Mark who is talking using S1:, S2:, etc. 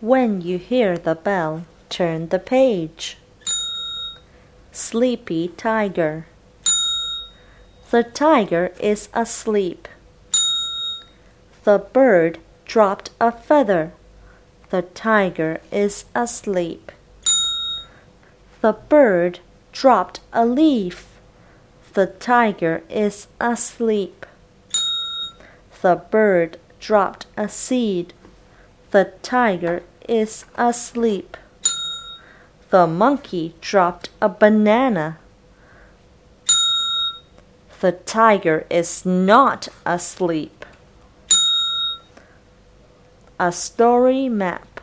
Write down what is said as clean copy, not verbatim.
S1: When you hear the bell, turn the page. Sleepy tiger. The tiger is asleep. The bird dropped a feather. The tiger is asleep. The bird dropped a leaf. The tiger is asleep. The bird dropped a seed. The tiger is asleep. The monkey dropped a banana. The tiger is not asleep. A story map.